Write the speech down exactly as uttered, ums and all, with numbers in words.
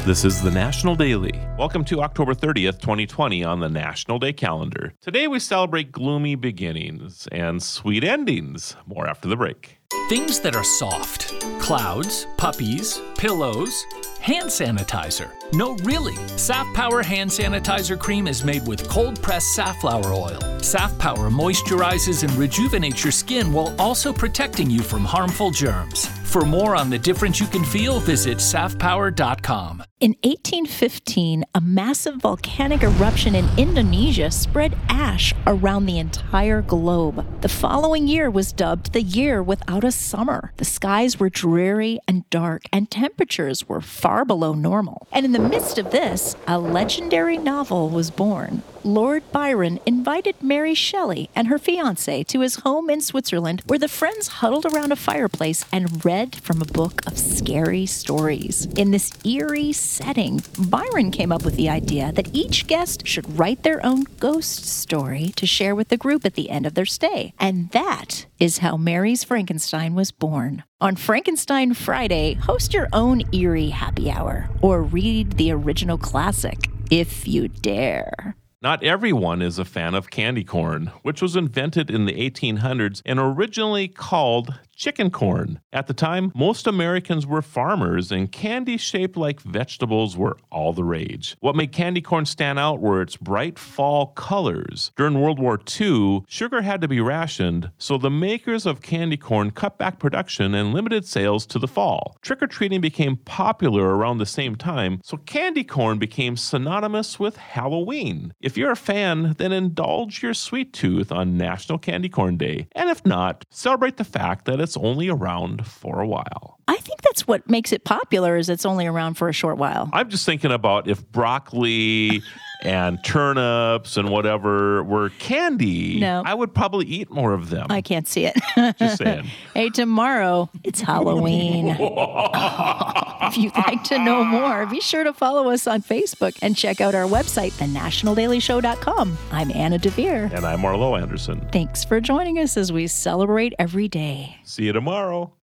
This is the National Daily. Welcome to October thirtieth, twenty twenty on the National Day calendar. Today we celebrate gloomy beginnings and sweet endings. More after the break. Things that are soft. Clouds, puppies, pillows, hand sanitizer. No, really. Saf Power hand sanitizer cream is made with cold-pressed safflower oil. Saf Power moisturizes and rejuvenates your skin while also protecting you from harmful germs. For more on the difference you can feel, visit saf power dot com. In eighteen fifteen, a massive volcanic eruption in Indonesia spread ash around the entire globe. The following year was dubbed the year without a summer. The skies were dreary and dark, and temperatures were far below normal. And in the midst of this, a legendary novel was born. Lord Byron invited Mary Shelley and her fiancé to his home in Switzerland, where the friends huddled around a fireplace and read from a book of scary stories. In this eerie setting, Byron came up with the idea that each guest should write their own ghost story to share with the group at the end of their stay. And that is how Mary's Frankenstein was born. On Frankenstein Friday, host your own eerie happy hour or read the original classic, if you dare. Not everyone is a fan of candy corn, which was invented in the eighteen hundreds and originally called chicken corn. At the time, most Americans were farmers, and candy shaped like vegetables were all the rage. What made candy corn stand out were its bright fall colors. During World War Two, sugar had to be rationed, so the makers of candy corn cut back production and limited sales to the fall. Trick-or-treating became popular around the same time, so candy corn became synonymous with Halloween. If you're a fan, then indulge your sweet tooth on National Candy Corn Day. And if not, celebrate the fact that it's only around for a while. I think that's what makes it popular, is it's only around for a short while. I'm just thinking about if broccoli and turnips and whatever were candy, no. I would probably eat more of them. I can't see it. Just saying. Hey, tomorrow, it's Halloween. Oh, if you'd like to know more, be sure to follow us on Facebook and check out our website, the national daily show dot com. I'm Anna DeVere. And I'm Marlo Anderson. Thanks for joining us as we celebrate every day. See you tomorrow.